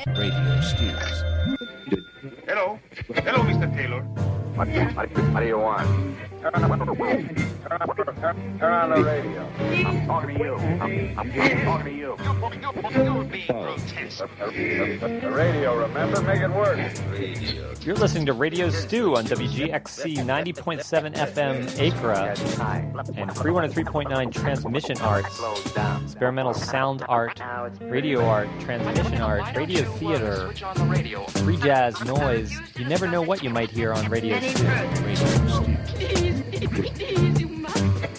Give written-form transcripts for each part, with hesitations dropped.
Radio Stews. Hello. Hello, Mr. Taylor. What do you want? Turn on the radio. I'm talking to you. I'm talking to you. You're being grotesque. The radio, remember? Make it work. You're listening to Radio Stew on WGXC 90.7 FM Acra and 303.9 Transmission Arts, experimental sound art, radio art, transmission art, radio theater, free jazz, noise. You never know what you might hear on Radio Stew. Please, you must.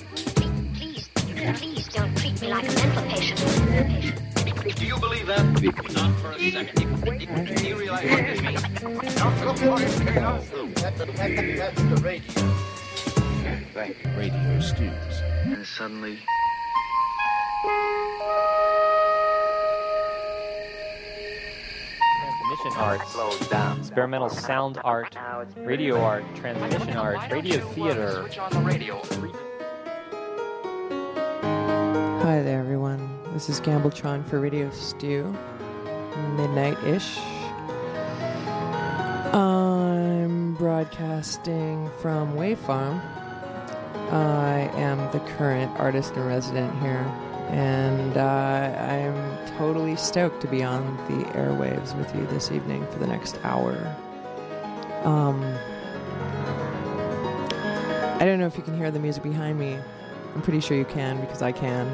Please don't treat me like a mental patient. Do you believe that? Not for a second. Do you realize what this means? Don't look for it, Taylor. That's the radio. Thank you. Radio Stews. And suddenly... Transmission arts, experimental sound art, radio art, transmission art, radio theater. Hi there, everyone. This is Gambletron for Radio Stew, midnight-ish. I'm broadcasting from Wayfarm. I am the current artist in resident here, and I'm totally stoked to be on the airwaves with you this evening for the next hour. I don't know if you can hear the music behind me. I'm pretty sure you can, because I can.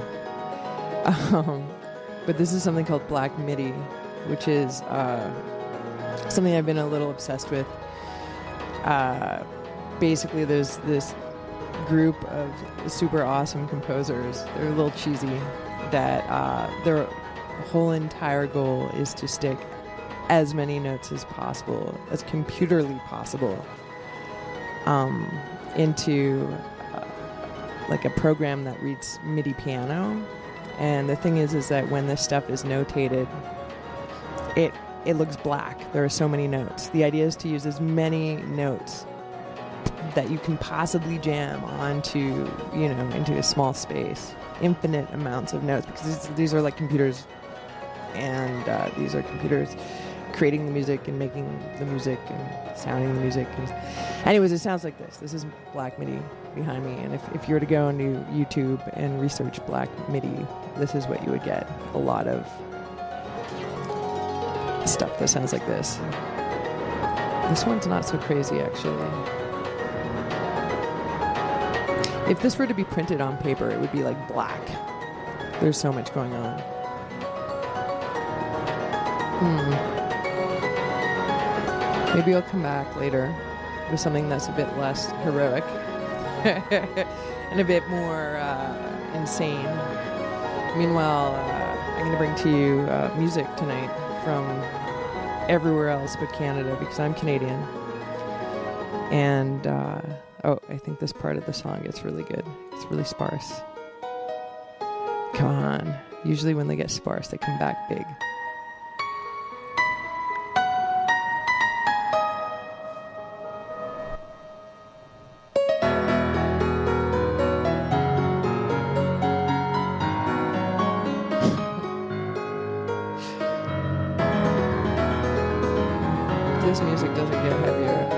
But this is something called Black MIDI, which is something I've been a little obsessed with. Basically, there's this group of super awesome composers. They're a little cheesy, that their whole entire goal is to stick as many notes as possible, as computerly possible, into like a program that reads MIDI piano. And the thing is that when this stuff is notated, it looks black. There are so many notes. The idea is to use as many notes that you can possibly jam onto, into a small space. Infinite amounts of notes, because these are like computers, and these are computers creating the music and making the music and sounding the music. And anyways, it sounds like this. This is Black MIDI behind me, and if you were to go into YouTube and research Black MIDI, this is what you would get. A lot of stuff that sounds like this. This one's not so crazy, actually. If this were to be printed on paper, it would be like black. There's so much going on. Maybe I'll come back later with something that's a bit less heroic and a bit more insane. Meanwhile, I'm going to bring to you music tonight from everywhere else but Canada, because I'm Canadian. And, I think this part of the song gets really good. It's really sparse. Come on. Usually when they get sparse, they come back big. This music doesn't get heavier.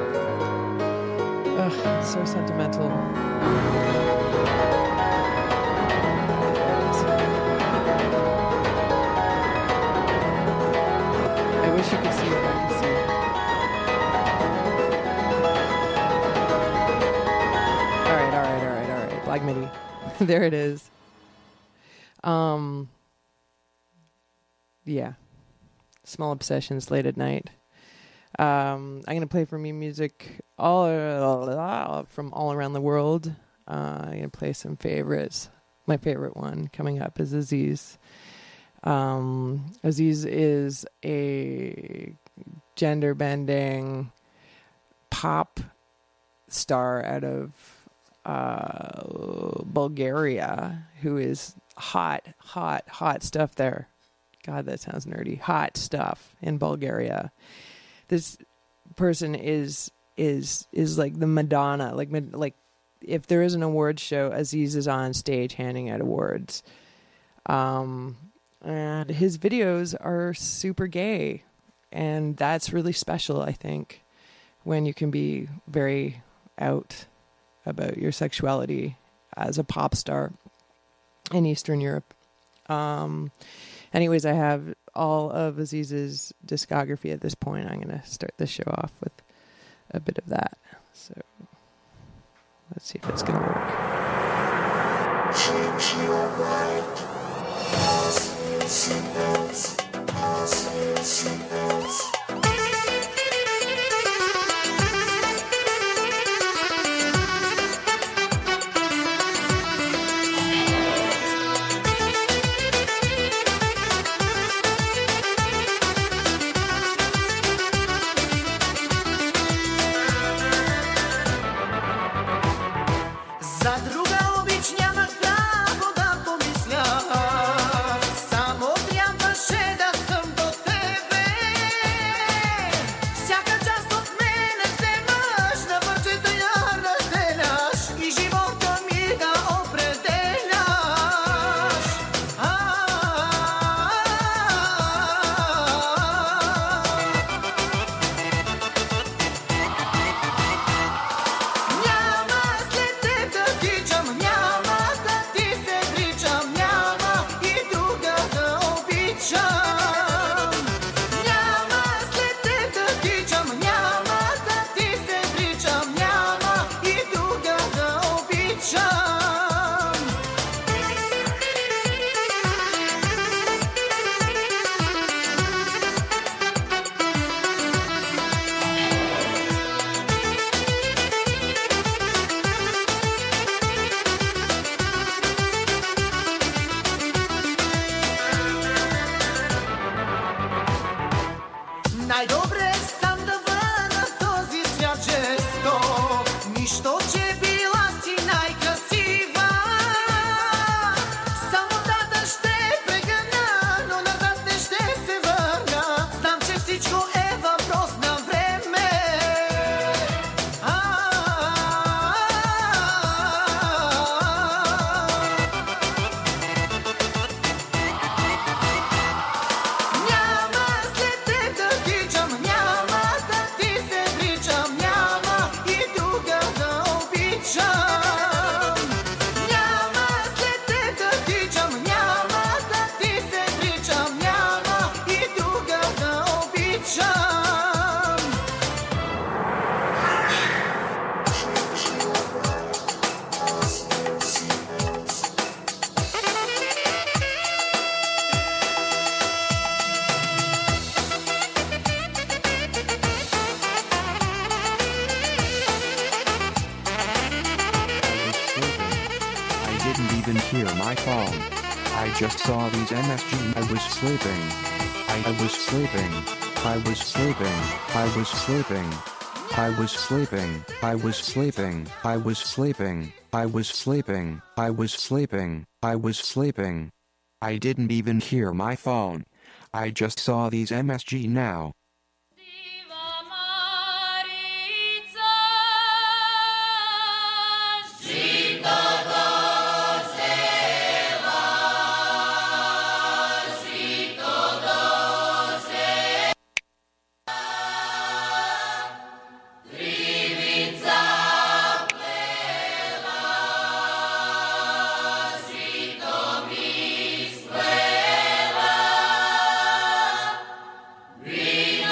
Ugh, it's so sentimental. I wish you could see what I can see. All right. Black MIDI. There it is. Yeah. Small Obsessions, late at night. I'm going to play for me music from all around the world. I'm going to play some favorites. My favorite one coming up is Aziz. Aziz is a gender-bending pop star out of Bulgaria who is hot stuff there. God, that sounds nerdy. Hot stuff in Bulgaria. This person is like the Madonna. Like if there is an awards show, Aziz is on stage handing out awards. And his videos are super gay. And that's really special, I think, when you can be very out about your sexuality as a pop star in Eastern Europe. Anyways, I have all of Aziz's discography at this point. I'm going to start the show off with a bit of that. So let's see if it's going to work. За друга обич нямах право да помисля. Само трябваше да съм до тебе. Всяка част от мене вземаш, на парчета я разделяш и живота ми да определяш. Няма след теб да тичам, няма да ти се вричам, няма и друга да обичам. Няма след теб да тичам, няма да ти се вричам, няма и друга да обичам. Най-добре сам да върна в този свят често. Нищо, че била си най-красива. Самотата ще прегърна, но назад не ще се върна. Знам, че всичко е въпрос на време. Няма след теб да тичам, няма да ти се вричам, няма и друга да обичам. Няма след теб да тичам, няма да ти се вричам, няма и друга да обичам. I didn't even hear my phone. I just saw these MSG. I was sleeping. I was sleeping. I was sleeping. I was sleeping. I was sleeping. I was sleeping. I was sleeping. I was sleeping. I was sleeping. I was sleeping. I didn't even hear my phone. I just saw these MSG now. Vino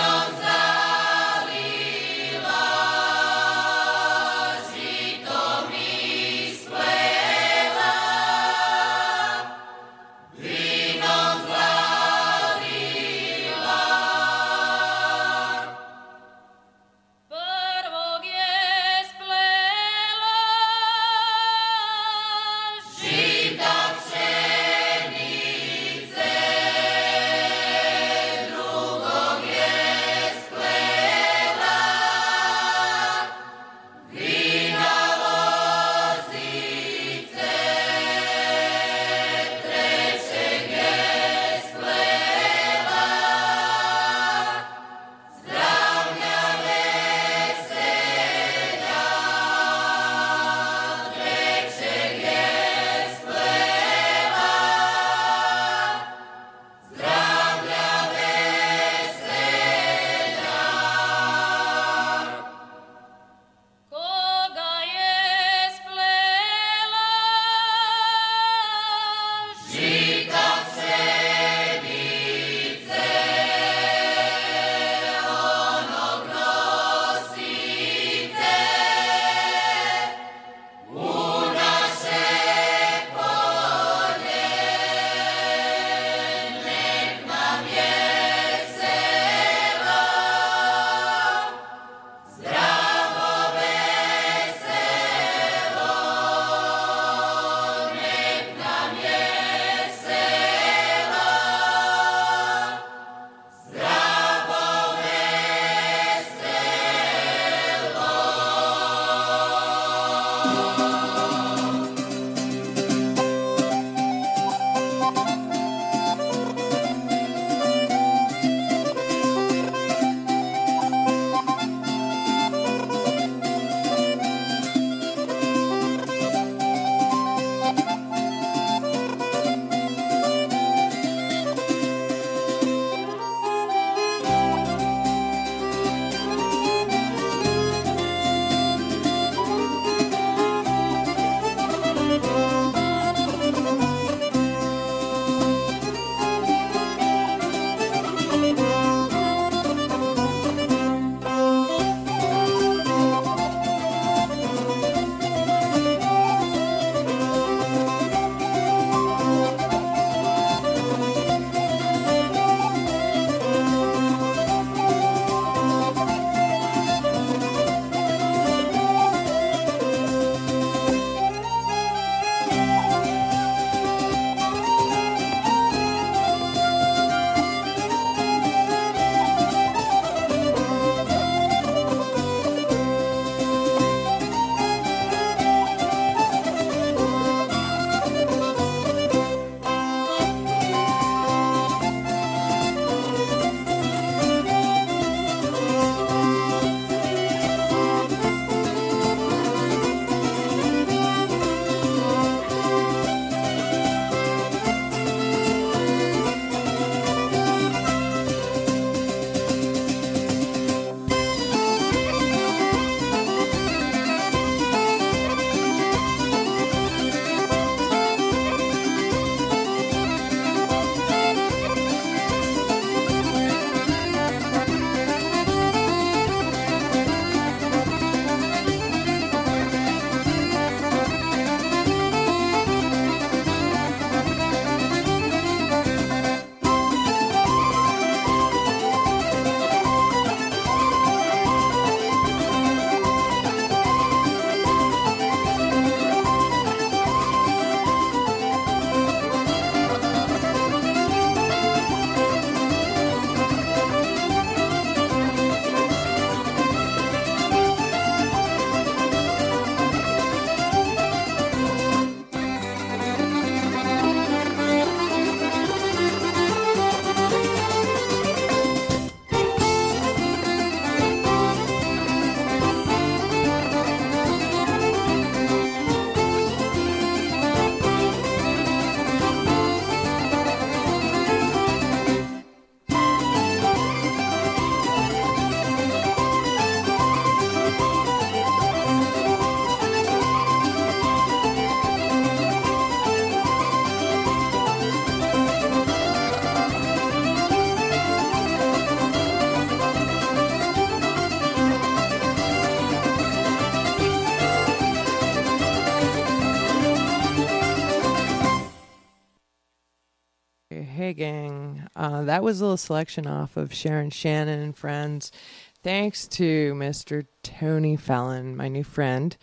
Gang. That was a little selection off of Sharon Shannon and Friends. Thanks to Mr. Tony Fallon, my new friend,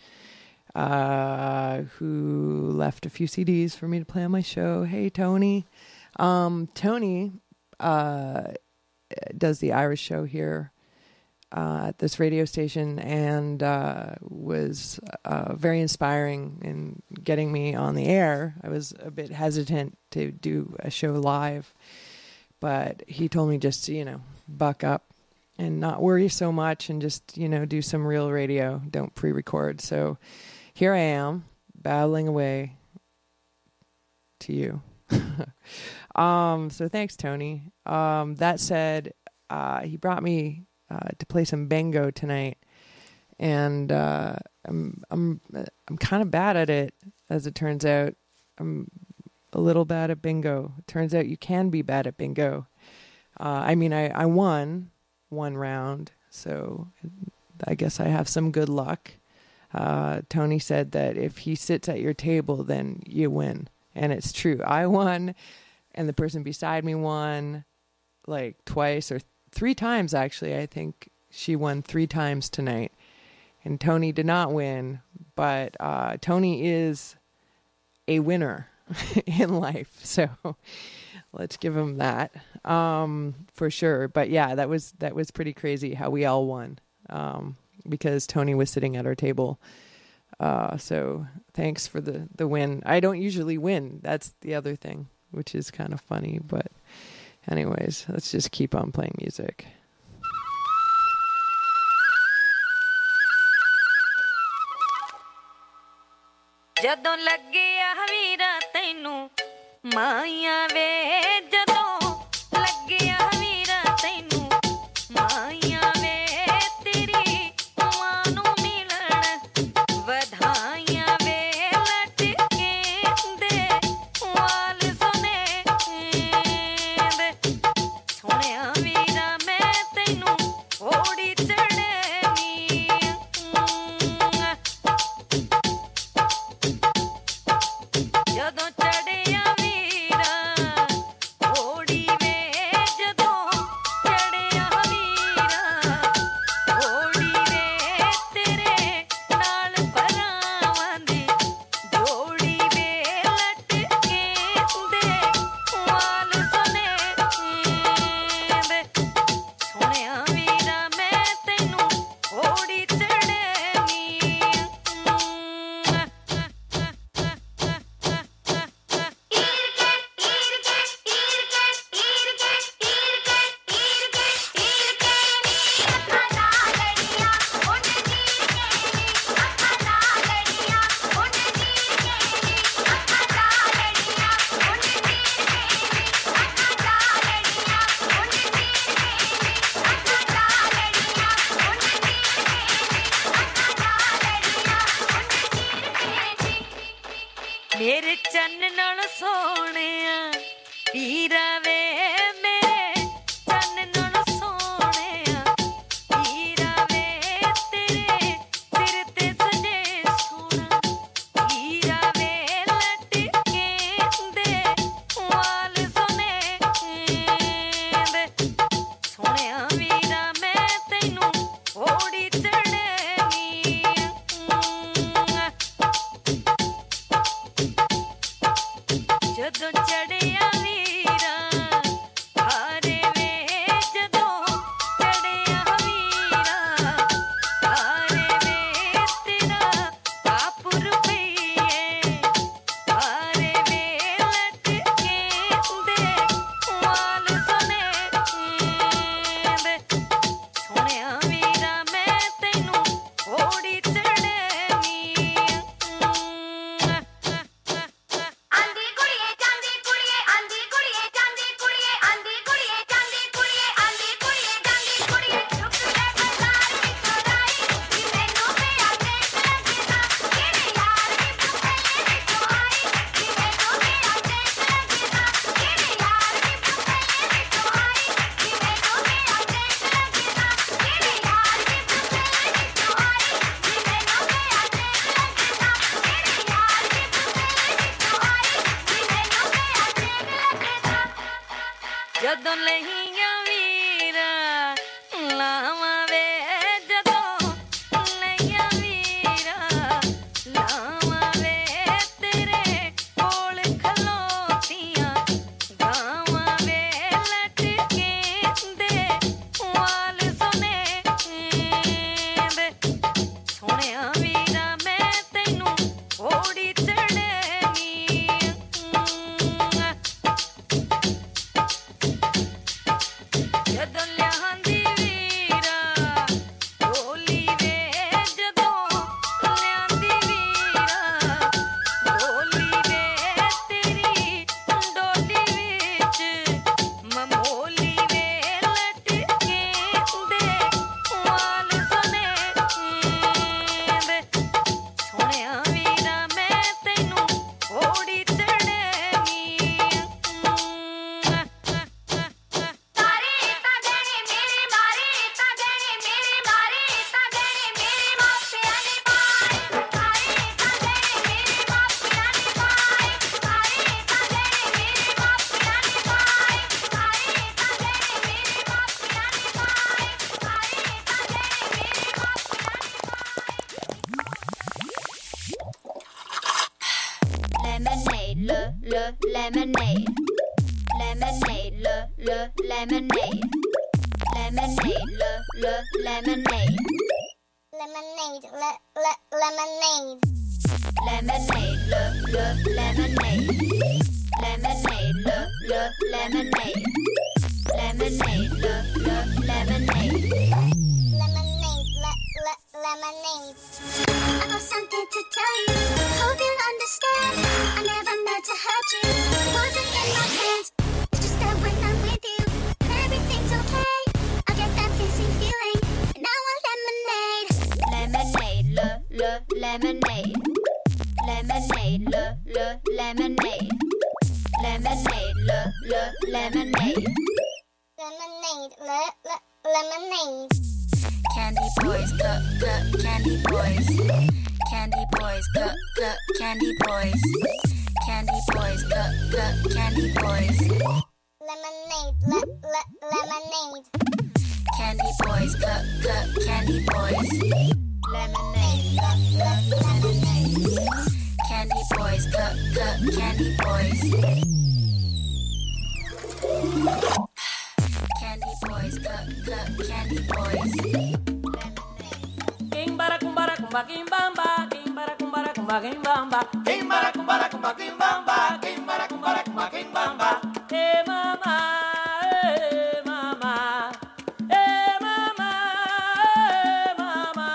who left a few CDs for me to play on my show. Hey, Tony. Tony does the Irish show here at this radio station, and was very inspiring in getting me on the air. I was a bit hesitant to do a show live, but he told me just to, buck up and not worry so much and just, do some real radio. Don't pre-record. So here I am, battling away to you. So thanks, Tony. That said, he brought me to play some bingo tonight, and I'm kind of bad at it, as it turns out. I'm a little bad at bingo. It turns out you can be bad at bingo. I won one round, so I guess I have some good luck. Tony said that if he sits at your table, then you win, and it's true. I won, and the person beside me won like twice or 3 times, actually. I think she won 3 times tonight. And Tony did not win, but Tony is a winner in life. So let's give him that for sure. But yeah, that was pretty crazy how we all won because Tony was sitting at our table. So thanks for the win. I don't usually win. That's the other thing, which is kind of funny. But anyways, let's just keep on playing music. ਜਦੋਂ ਲੱਗਿਆ ਵੀਰਾ ਤੈਨੂੰ ਮਾਇਆ ਵੇ ਜਦੋਂ ਲੱਗਿਆ ਵੀਰਾ ਤੈਨੂੰ ਮਾਇਆ ਵੇ ਤੇਰੀ ਮਾਂ ਨੂੰ ਮਿਲਣ ਵਧਾਈਆਂ ਵੇ ਲਟਕੇ ਦੇ ਵਾਲ ਸੁਨੇ ਵੇ ਸੋਹਣਿਆ ਵੀਰਾ ਮੈਂ ਤੈਨੂੰ ਓੜੀ ਚੜ੍ਹਨੀ ਜਦੋਂ ਚੜਿਆ ਵੀਰਾ ਓੜੀ ਵੇ ਜਦੋਂ ਚੜਿਆ ਵੀਰਾ ਓੜੀ ਵੇ ਤੇਰੇ ਨਾਲ ਭਰਾਵਾਂ ਦੀ ਜੋੜੀ ਵੇ ਲਟਕੇ ਦੇ ਵਾਲ ਸੁਨੇ ਵੇ ਸੋਹਣਿਆ ਵੀਰਾ ਮੈਂ ਤੈਨੂੰ ਓੜੀ ਚੜ੍ਹਨੀ ਮੇਰੇ ਚੰਨ ਨਾਲ ਸੋਹਣਿਆ ਹੀਰਾ ਵੇ ਮੇਰੇ ਚੰਨ ਨਾਲ ਸੋਹਣਿਆ ਹੀਰਾ ਵੇ ਤੇਰੇ ਸਿਰ ਤੇ ਸਜੇ ਸੋਹਣਾ ਹੀਰਾ ਵੇ ਲਟਕੇ ਦੇ ਵਾਲ ਸੁਨੇ ਵੇ ਸੋਹਣਿਆ ਵੀਰਾ ਮੈਂ ਤੈਨੂੰ ਓੜੀ ਚੜ੍ਹਨੀ ਜਦੋਂ lemonade. Lemonade, lemonade. Lemonade, lemonade. Lemonade, lemonade. Lemonade, lemonade. Lemonade, lemonade. Lemonade, lemonade. Lemonade. I got something to tell you. Hope you'll understand. I never meant to hurt you. It wasn't in my hands. It's just that when I'm with you, everything's okay. I get that kissing feeling, and I want lemonade. Lemonade, lemonade. Lemonade, lemonade. Lemonade, lemonade. Lemonade, lemonade. Candy boys, candy boys. Candy boys, candy boys. Candy boys, candy boys. Lemonade, lemonade. Candy boys, candy boys. Lemonade, lemonade. Candy boys, candy boys. Candy boys, candy boys. King bara kumbara kumba king bamba, king bara kumbara kumba king bamba, king bara kumbara kumba king bamba, king bara kumbara kumba king bamba. Hey mama, hey mama, hey mama, hey mama.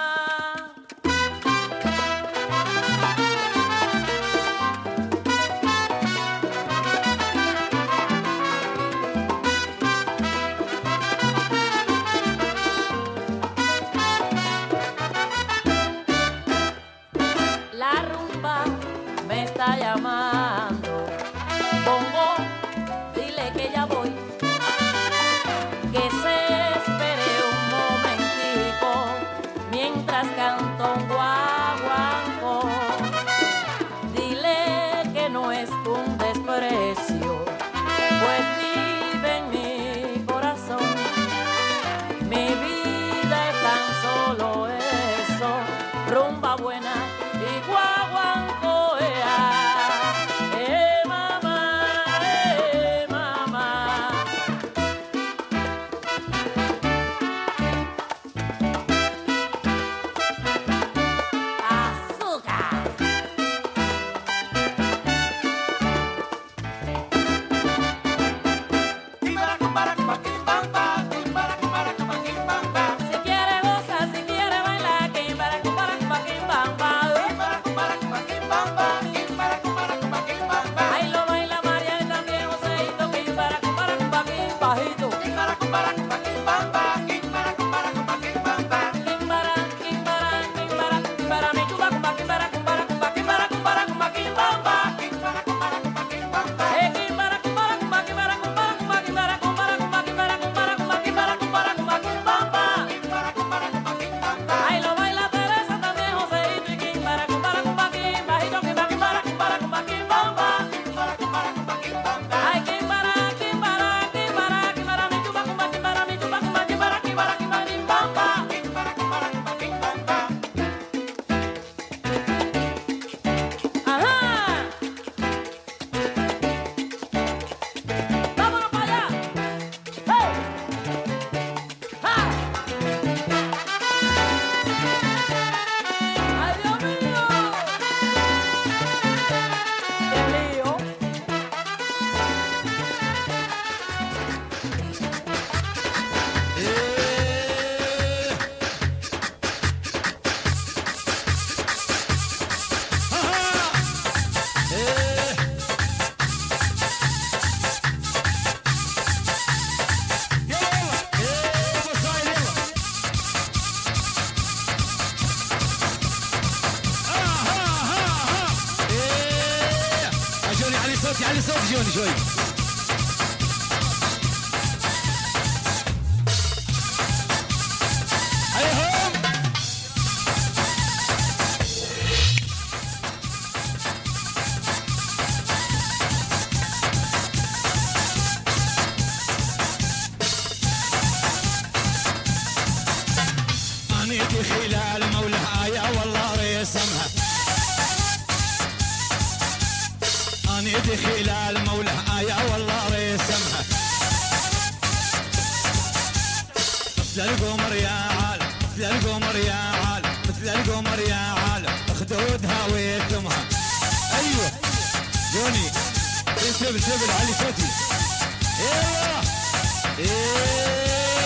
La rumba me está llamando. Bongo, dile que ya voy. Que se espere un momentico mientras canto un guaguancó. Dile que no es un desprecio, pues vive en mi corazón. Mi vida es tan solo eso, rumba buena y guaguancó. Mama, mama. Azúcar. Si quiere gozar, si quiere bailar, ahí lo baila María y también Joseito, bajito. Mi chupa kumba, kimbara, kumbara, kumba, kimbara, kumbara, kumba, kimbamba. Kimbara, kumbara, kumba, kimbamba. Kimbara, kumbara, kumba, kimbara, kumbara, kumba, kimbara, kumbara, kumba, kimbara, kumbara, kumba, kimbara, kumbara, kumba, kimbamba. Kimbara, kumbara, kumba, kimbamba. Ahí lo baila Teresa también Joseito y kimbara, kumbara, kumba, kimbajito, kimbara, kumbara, kumbara, kumba, kimbamba. Kimbara, kumbara, kumba, kimbamba. Ay, kimbara, kimbara, kimbara, kimbara, mi chupa kumba, kimbara, mi chupa kumba, kimbara, kimbara, kimbara, kimbamba. Kimbara, kumbara, kumba, kimbamba. Ajá. Vámonos para allá. ¡Hey! ¡Ja! ¡Ay, Dios mío! ¡Qué lío! علي صوت جوني شوي. عليهم انيتي خلال مولها يا والله رسمها انيتي خلال مولها مثل القمر يا عالم مثل القمر يا عالم مثل القمر يا عالم خدودها ويتمها ايوه جوني سيبل علي صوتي ايوه ايوه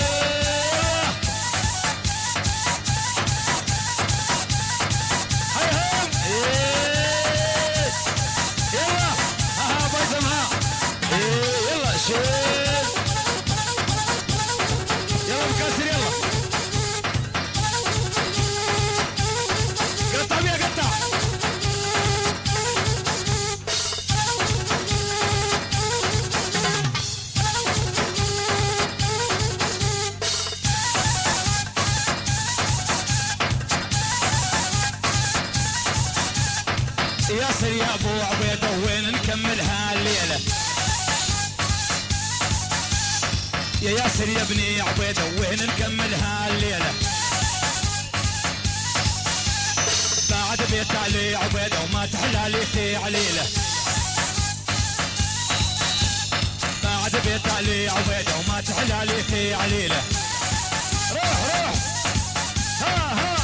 هيهم ايه يلا ها بسمها ايه يلا شيل يلا مكسر يلا قطع بيها قطع ياسر يا ابو عبيده وين نكملها الليله يا ياسر يا ابني عبيده وين نكملها الليله بعد بيت علي عبيده وما تحلى لي عليله بعد بيت علي عبيده وما تحلى لي عليله روح روح ها ها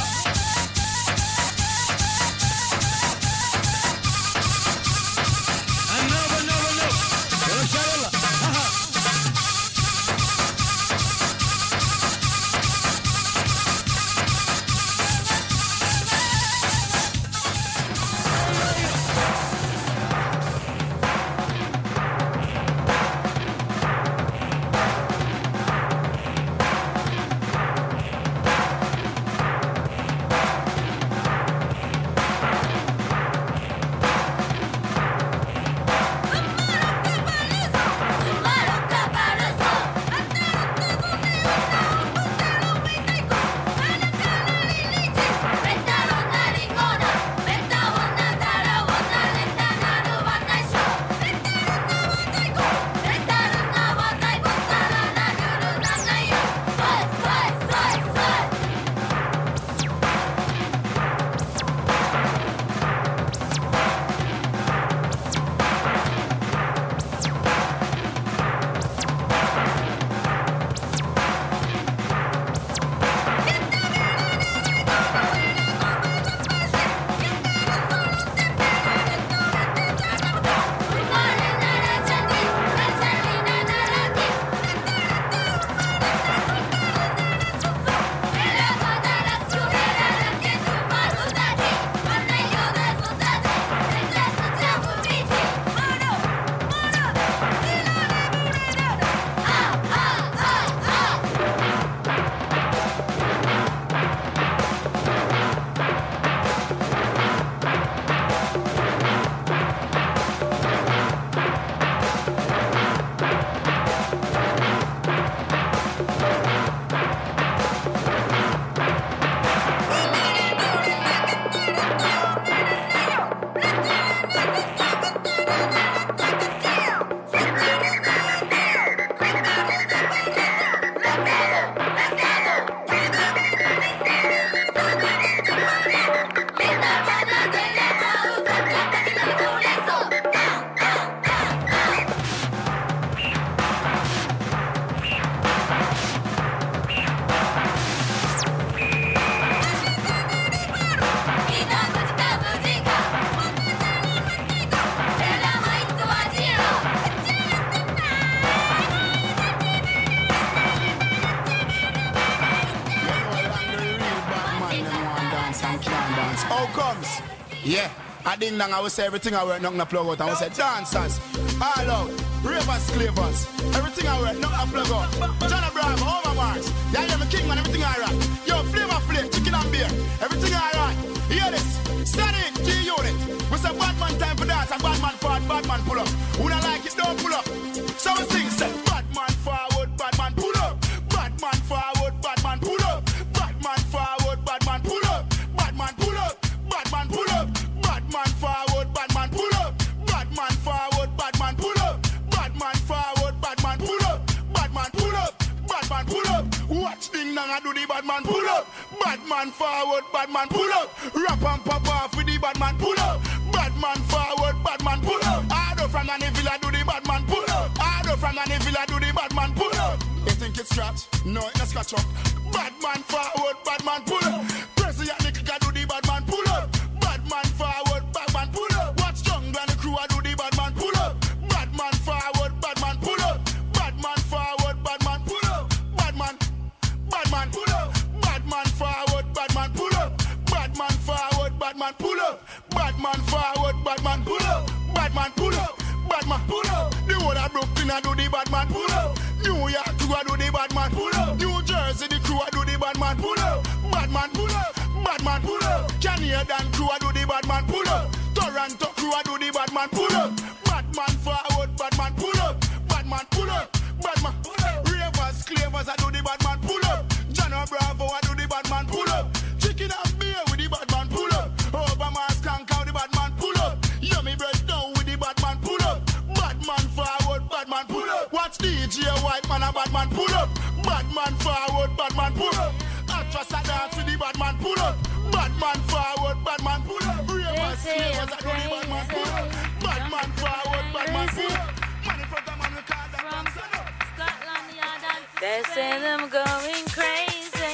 Yeah, I ding dong, I will say everything I work, nothing I plug out. I will say dancers, all out, ravers, clavers, everything I work, nothing I plug out. John Abraham, Over Mars, yeah, I'm a king man, everything I rock. Yo, Flavor Flake, chicken and beer, everything I rock. Hear this, Static, G-Unit. We say bad man time for dance, and bad man forward, bad man pull up. Who don't like it, don't pull up. So we sing, say, bad man forward, bad man pull up. Bad man forward, bad man pull up. Bad man forward, bad man pull up. Bad man pull up. Bad man pull up, bad man forward, bad man pull up, bad man forward, bad man pull up, bad man forward, bad man pull up, bad man pull up, bad man pull up. Watch ding dong I do the bad man pull up, bad man forward, bad man pull up, rap and pop off with the bad man pull up, Bad man forward, bad man pull up. Harder from Nanny Villa do the bad man pull up. Harder from Nanny Villa do the bad man pull up. You think it's scratch? No, it's scratch up. Bad man forward, bad man pull up. Pressy and the clicker do the bad man pull up. Bad man forward, bad man pull up. Watch Jungle and the crew do the bad man pull up. Bad man forward, bad man pull up. Bad man forward, bad man pull up. Bad man pull up. Bad man forward, bad man pull up. Bad man forward, bad man pull up. Bad man forward, bad man pull up. Bad man pull up. Bad man pull up. The whole of Brooklyn I do the bad man pull up. New York crew I do the bad man pull up. New Jersey the crew I do the bad man pull up. Bad man pull up. Bad man pull up. Canadian crew I do the bad man pull up. Toronto crew I do the bad man pull up. Bad man forward, bad man pull up. Bad man pull up. Bad man pull up. Ravers, clavers I do the bad man pull up. Jano Bravo I do the bad man pull up. Chicken and beer with the bad man pull up. Overmars Skank out the bad man pull up. Yummy bread down with the bad man pull up. Bad man forward, bad man pull up. Watch DJ White man a bad man pull up. Bad man forward, bad man pull up. Actress a dance with the bad man pull up. Bad man forward, bad man pull up. Ravers, clavers I do the bad man pull up. Bad man forward, bad man pull up. Man in front of man we call that dance. They say I'm going crazy.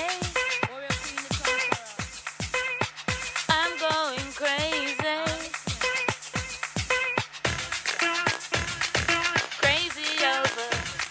I'm going crazy. Crazy over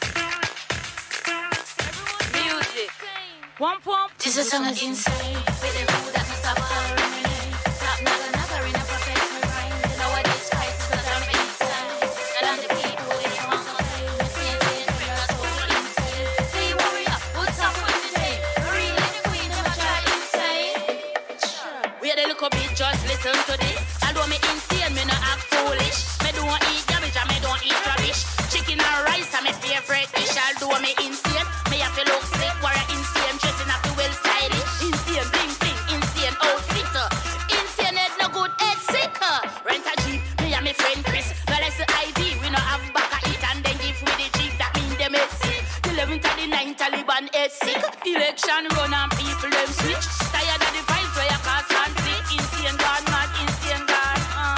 music. One pump. This is song insane. With the rule that must have a stop never in a perfect mind. Nowadays crisis that I'm insane. And I'm the people with the wrong play. Insane, fearless, all insane. Hey warrior, what's up with the day? Really the queen of a child insane. We had a little bit, just listen to this. Although me insane, me no act foolish. Me don't eat garbage and me don't eat rubbish. Chicken and rice are my favorite dish. Although me insane, me have to look slick. Warrior insane, dressing up the well stylish. Insane, bling bling, insane outfit. Insane head no good head sick. Rent a jeep, me and my friend Chris. Galaxy ID, we no have back a it and then give me the jeep. That mean them head sick. 11th and the 9th Taliban head sick. Election run and people them switch. Tired of the vibes where you cause fancy. Insane gone mad, insane gone.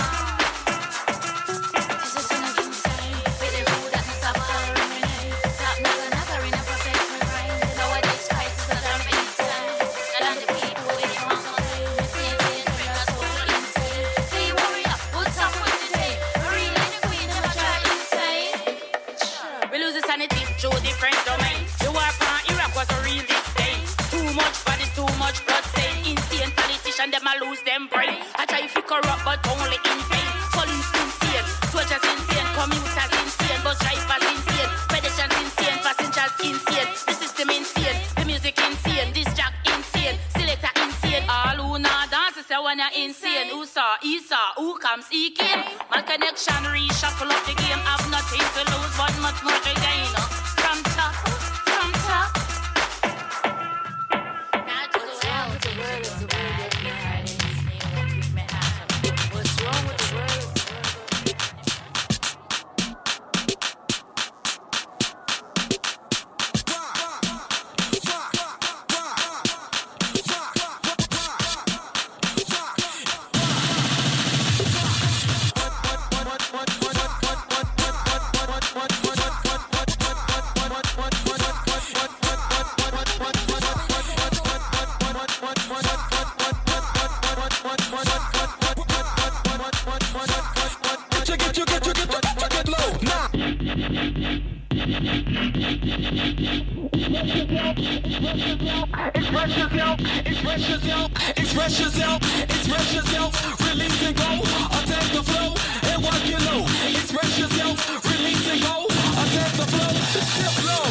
This is song insane. With the rule that must have a stop never in a perfect mind. Nowadays crisis that I'm insane. And I'm the people with the wrong play. Insane, fearless, all insane. Hey warrior, what's up with the day? Really the queen of a child insane. We lose the sanity through different domains. The war from Iraq was a real disdain. Too much bodies, too much blood stain. Insane politicians, them a lose them brain. I try to corrupt, but only in vain. Police insane, soldiers insane, commuters insane, bus drivers insane, pedestrians insane, passengers insane, the system insane, the music insane, this jack insane, selector insane. All who not dance say when you're insane. Who saw, he saw, who comes, he came. My connection reshuffle up the game. Have nothing to lose, but much more to gain. From top, from top. What's wrong with the world is the world that we hide. What's wrong with the world is the world. Express yourself, release and go. Attack the flow and walk your low. Express yourself, release and go. Attack the flow, step low.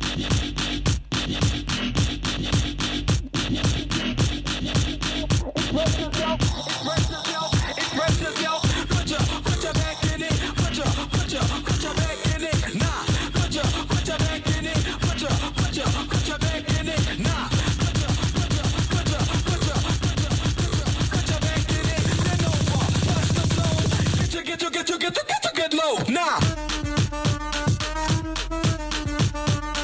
Express yourself. Put your back in it. Put your back in it. Nah. Put your back in it. Put your back in it. Nah. Get low, nah.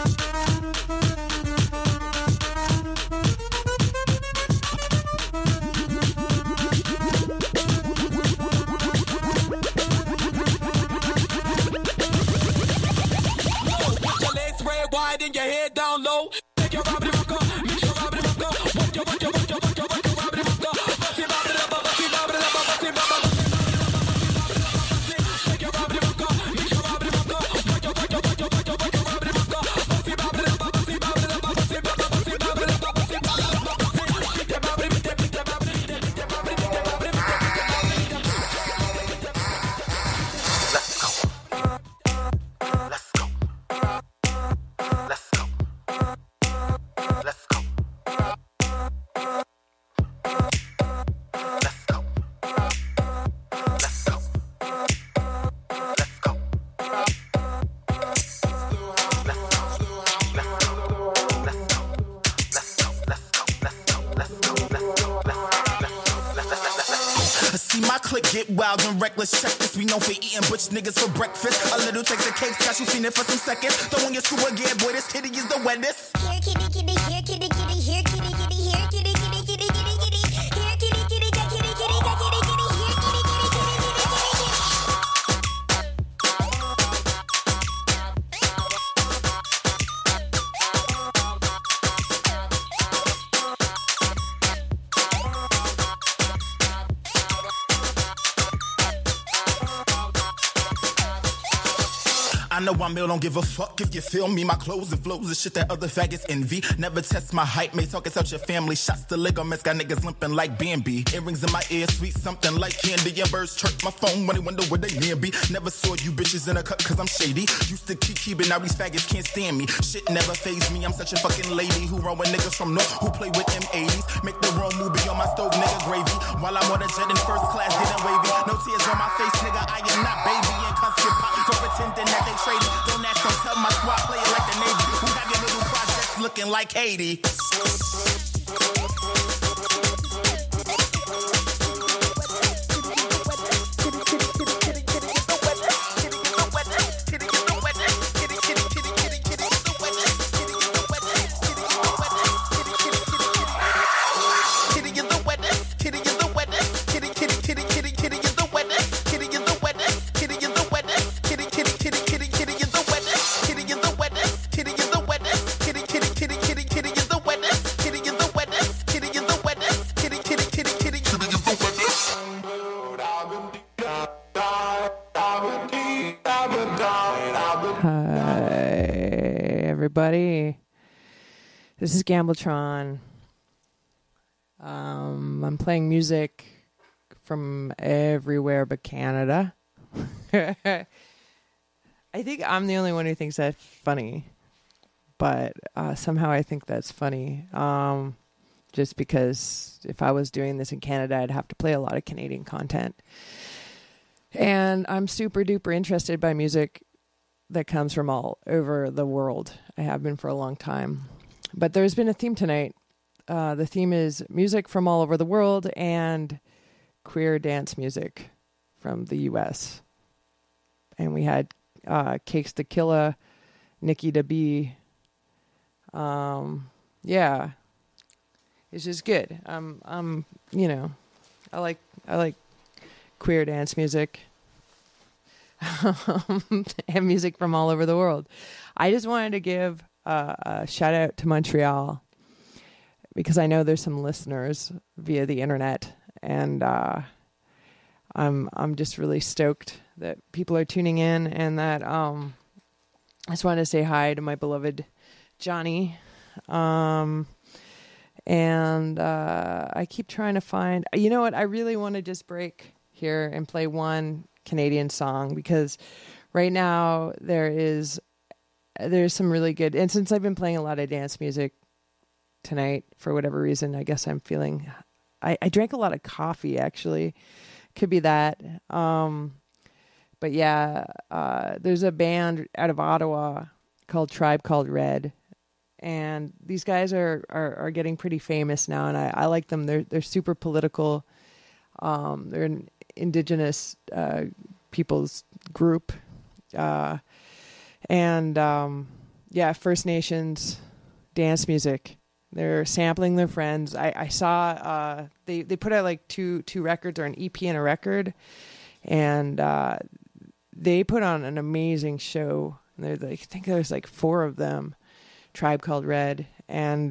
clique get wild and reckless. Check this, we known for eating butch niggas for breakfast. A little takes a cake, got you fiending for some seconds. Throw on your scuba gear, boy, this kitty is the wettest. Here, kitty, kitty, here, kitty, kitty, here, kitty, kitty, here, kitty, kitty, kitty, kitty, kitty. Here, kitty, kitty, got kitty, kitty, got kitty, kitty, here, kitty, kitty, kitty, kitty, kitty. I know I'm ill, don't give a fuck if you feel me. My clothes and flows and shit that other faggots envy. Never test my height, may talk out your family. Shots to ligaments, got niggas limping like B&B. Earrings in my ear, sweet something like candy. And birds chirp my phone when they wonder where they near be. Never saw you bitches in a cut cause I'm shady. Used to keep but now these faggots can't stand me. Shit never fazed me, I'm such a fucking lady. Who run with niggas from north, who play with M80s. Make the wrong movie on my stove, nigga gravy. While I'm on a jet in first class, getting wavy. No tears on my face, nigga, I am not baby. And constant pop for pretending that they trading. Don't ask, don't tell my squad, play it like the Navy. Who have your little projects looking like Haiti? Everybody, this is Gambletron. I'm playing music from everywhere but Canada. I think I'm the only one who thinks that's funny, but somehow I think that's funny. Just because if I was doing this in Canada, I'd have to play a lot of Canadian content. And I'm super duper interested by music that comes from all over the world. I have been for a long time. But there's been a theme tonight. The theme is music from all over the world and queer dance music from the U.S. And we had Cakes to Killa, Nikki to B. Yeah. It's just good. You know, I like queer dance music. And music from all over the world. I just wanted to give a shout out to Montreal because I know there's some listeners via the internet, and I'm just really stoked that people are tuning in, and that I just wanted to say hi to my beloved Johnny. And I keep trying to find, you know what, I really want to just break here and play one Canadian song because right now there's some really good, and since I've been playing a lot of dance music tonight for whatever reason, I guess I'm feeling I drank a lot of coffee actually, could be that, but yeah, there's a band out of Ottawa called Tribe Called Red, and these guys are getting pretty famous now, and I like them. They're super political. They're an Indigenous people's group, and First Nations dance music. They're sampling their friends. I saw they put out like two records, or an EP and a record, and they put on an amazing show. And they're like, I think there's like 4 of them, Tribe Called Red, and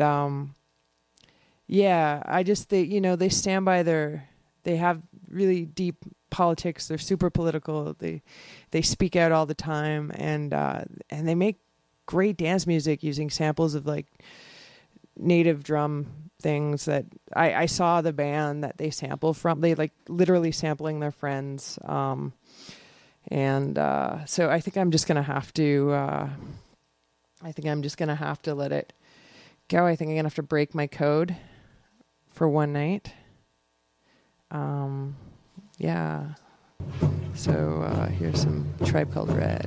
they stand by they have really deep politics. They're super political. They speak out all the time, and they make great dance music using samples of like native drum things that I saw the band that they sample from. They like literally sampling their friends. So I think I'm just gonna have to. Let it go. I think I'm gonna have to break my code for one night. Yeah. So here's some Tribe Called Red.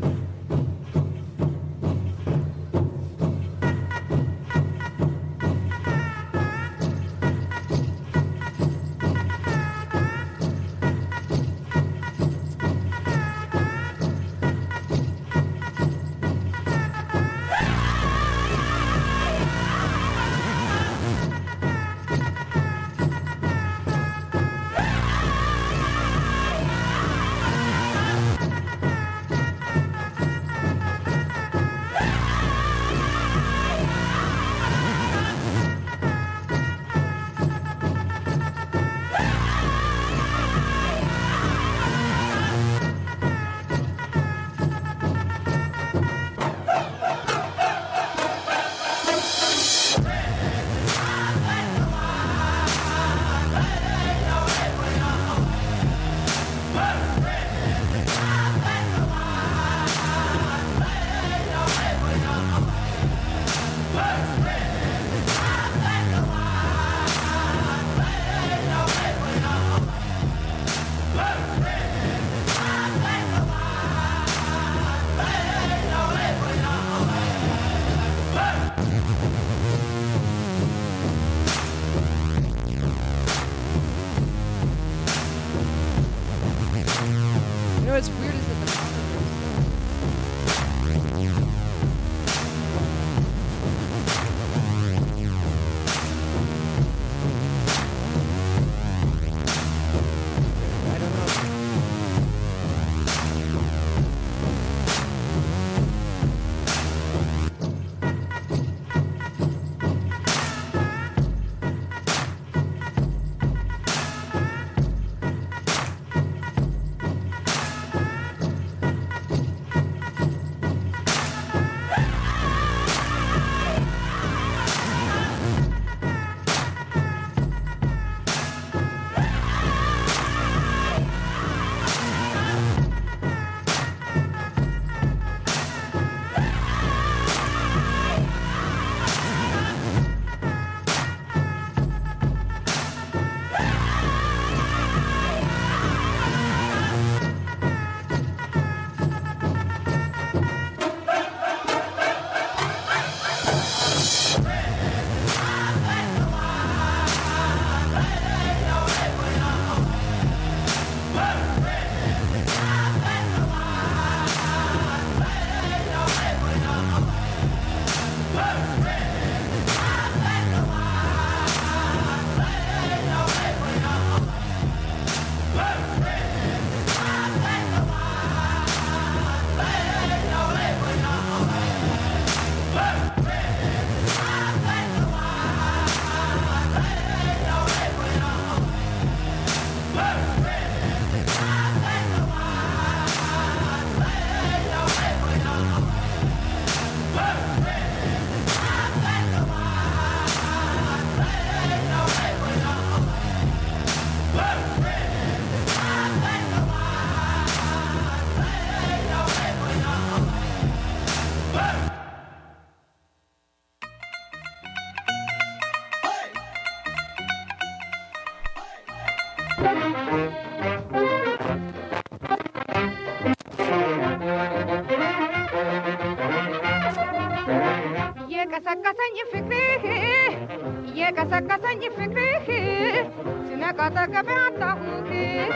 የቀሰቀሰኝ ፍቅርህ የቀሰቀሰኝ ፍቅርህ ስነቃ አጠገቤ አጣሁህ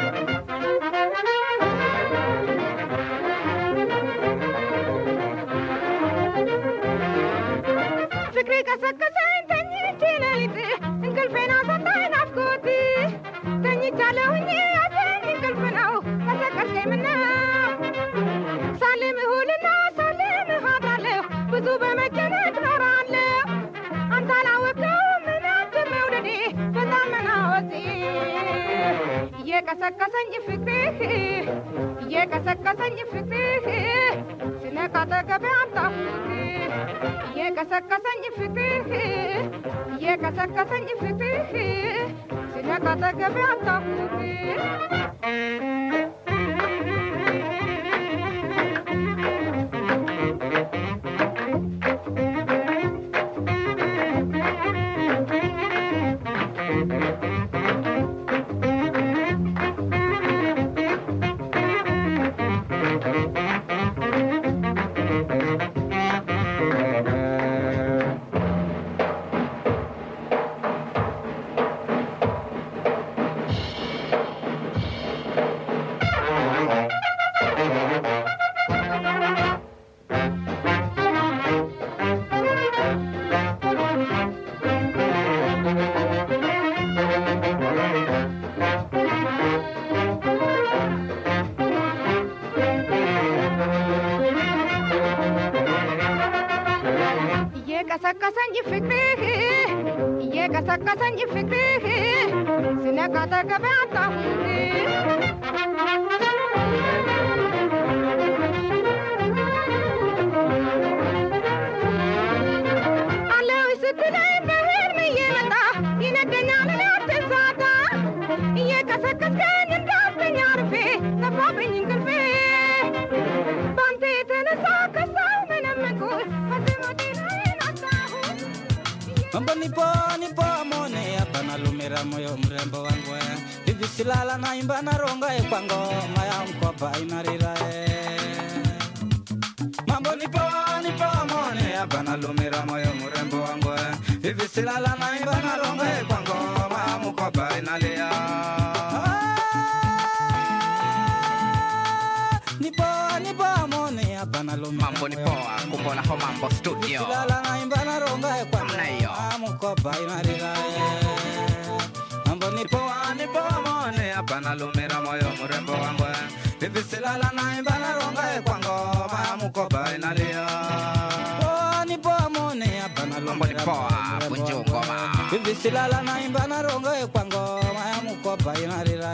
ፍቅሬ ቀሰቀሰኝ ተኝቼ ሌሊት እንቅልፌን አሳጣኝ ናፍቆት ተኝቻለሁኝ ያዘኝ እንቅልፍ ነው ቀሰቀስከኝ ምነው ሳልምህ ውልና ሳልምህ አድራለሁ ብዙ በመጨነቅ ኖራለሁ አንተ አላወቅኸውም ምናት መውደዴ በጣም መናወጤ የቀሰቀሰኝ ፍቅርህ የቀሰቀሰኝ ፍቅርህ ስነቃ አጠገቤ አጣሁህ የቀሰቀሰኝ ፍቅርህ የቀሰቀሰኝ ፍቅርህ ስነቃ አጠገቤ አጣሁህ የቀሰቀሰኝ ፍቅርህ የቀሰቀሰኝ ፍቅርህ ስነቃ አጠገቤ አጣሁህ አለው ስትለኝ በህልም እየመጣ ይነደኛል ላትዛታ እየቀሰቀስከኝ እንዳስተኛ አርፌ ጠፋብኝ እንቅልፌ ባንተ የተነሳ ከሳው መነመንኩት ፈጽሞቴ Mambo nipo amone hapa nalumira moyo mrembo wangu hivi silala na imba na ronga kwango maya mkopa inarira Mambo nipo amone hapa nalumira moyo mrembo wangu hivi silala na imba na ronga kwango maya mkopa inalia Nipo amone hapa nalumira Mambo nipo kumbona ho mambo studio silala na imba na ronga kwango Kopa inarira Mambo nipo amone hapa nalumira moyo mrembo wangu hivi silala na imba na ronga kwango maya mkopa inalia Nipo amone hapa nalumira punju ngoma hivi silala na imba na ronga kwango maya mkopa inarira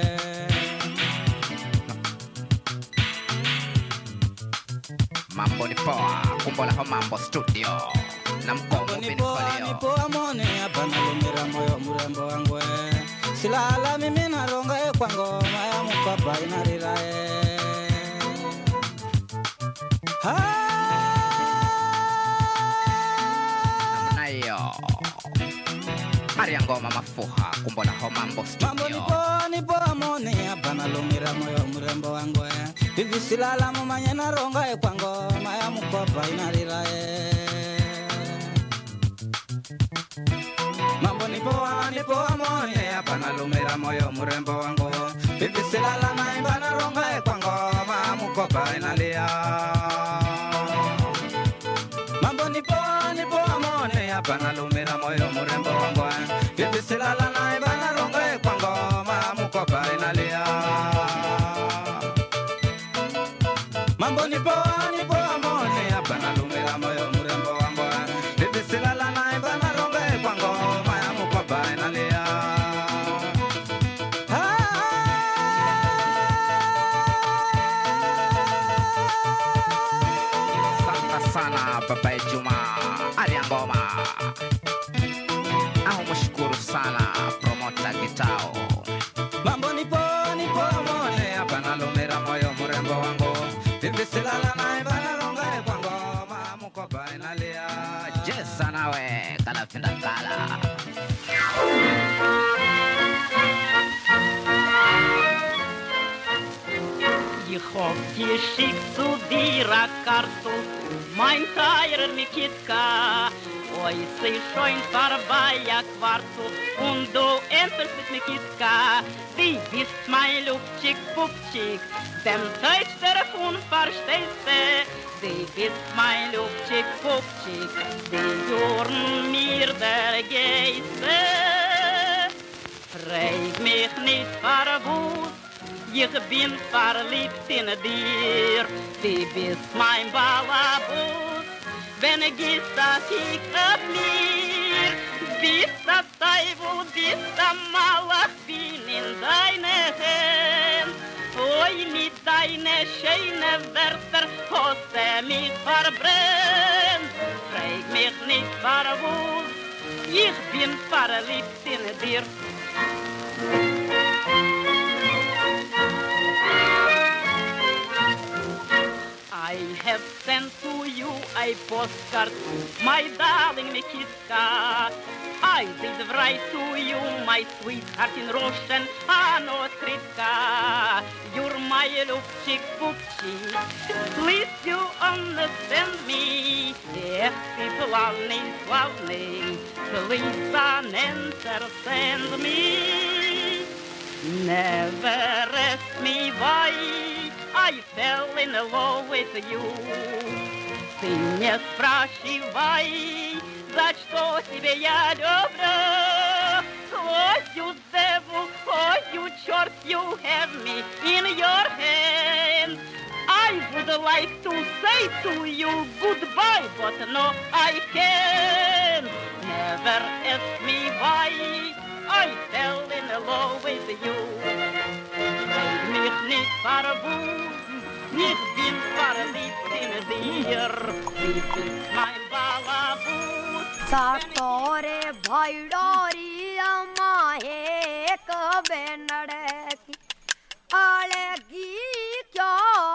Mambo nipo kumbona ho mambo studio na mkongo nipo amone hapa nalumira moyo mrembo wangu silala mimi naronga kwango maya mkopa inarira nayo Maria ngoma mafuha kumbona ho mambo studio nipo amone hapa nalumira moyo mrembo wangu hivi silala mumanye naronga kwango maya mkopa inarira Mambo nipo amone hapa nalumira moyo mrembo wangu hivi silala na imba na ronga kwango maya mkopa inalia Mambo nipo amone hapa nalumira moyo mrembo wangu hivi silala na imba na ronga kwango maya mkopa inalia Mambo nipo amone hapa nalumira moyo mrembo wangu hivi silala na imba na ronga kwango maya mkopa inalia sana Baba Juma Aria ngoma au mshukuru sana promota Gitao Mambo nipo amone hapa nalumira moyo mrembo wangu hivi silala na imba na ronga kwango maya mkopa inalia Jesa nawe kana pinda kala Ich hab geschickt zu dir a Kartu, mein teurer Mikitka. sich schon vorbei, ja Quarzo, und du endest mit mir Kiska. Die bist mein Lupchik, Pupchik, dem Deutsch der Fun verstehst du. Die bist mein Lupchik, Pupchik, die Jorn mir der Geiste. Frag mich nicht verwusst, ich bin verliebt in dir. Die bist mein Balabus, wenn gehst das ich ab mir. Bist das Teufel, bist am Malach, bin in deine Hände. Oi, mit deine schöne Wörter hast du mich verbrennt. Frag mich nicht verwusst, ich bin verliebt in dir. I have sent to you a postcard, my darling Mikiska. I did write to you, my sweetheart in Russian, Anno Skritka. You're my Lupchik Pupchik, please you understand me. Yes, people love me, please understand me. Never ask me why I fell in love with you. Ты не спрашивай, за что тебе я люблю. Oh, you devil, oh, you church, you have me in your hand. I would like to say to you goodbye, but no, I can't. Never ask me why I fell in love with you. Neig mich nicht verbunden, ich bin verliebt in dir. Du bist mein Balabus. सातोरे भाईडोरी माहे कबे नड़की आलेगी क्या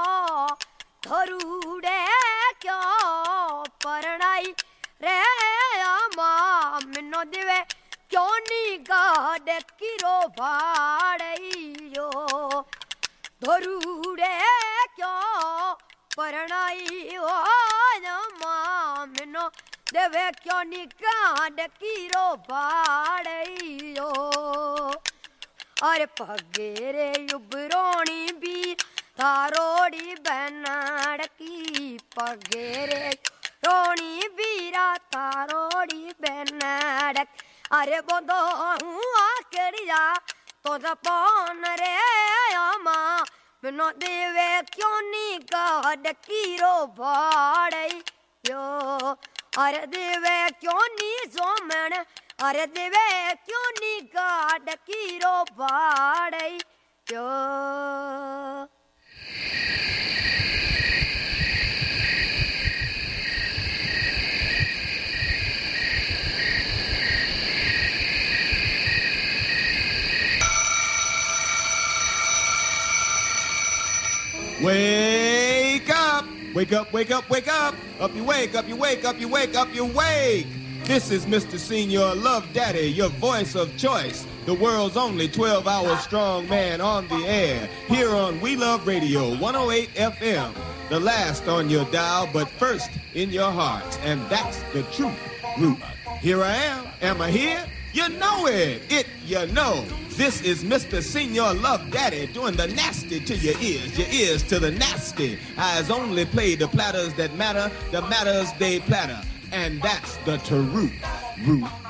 धरूड़े क्या परनाई रे अमा मिनो दिवे क्यों नी गाड़ Kiro भाड़ियो धरूड़े क्या परनाई हो अमा मिनो देवे क्यों निकाड कीरो बाड़ियो अरे पगेरे युबरोणी भी तारोड़ी बनड़ की पगेरे रोणी बीरा तारोड़ी बनड़ अरे बोदो हुआ करिया तो जपन रे अमा मिनो देवे क्यों निकाड कीरो बाड़ियो अरे देवे क्यों नी सोमन अरे देवे क्यों नी गाड़ कीरो बाड़ई क्यों Wake up! Wake up, wake up, wake up! Up you wake, up you wake, up you wake, up you wake! This is Mr. Senior Love Daddy, your voice of choice. The world's only 12-hour strong man on the air. Here on We Love Radio, 108 FM. The last on your dial, but first in your hearts. And that's the truth root. Here I am. Am I here? You know it. You know. This is Mr. Senior Love Daddy doing the nasty to your ears to the nasty. Eyes only play the platters that matter, the matters they platter. And that's the truth root.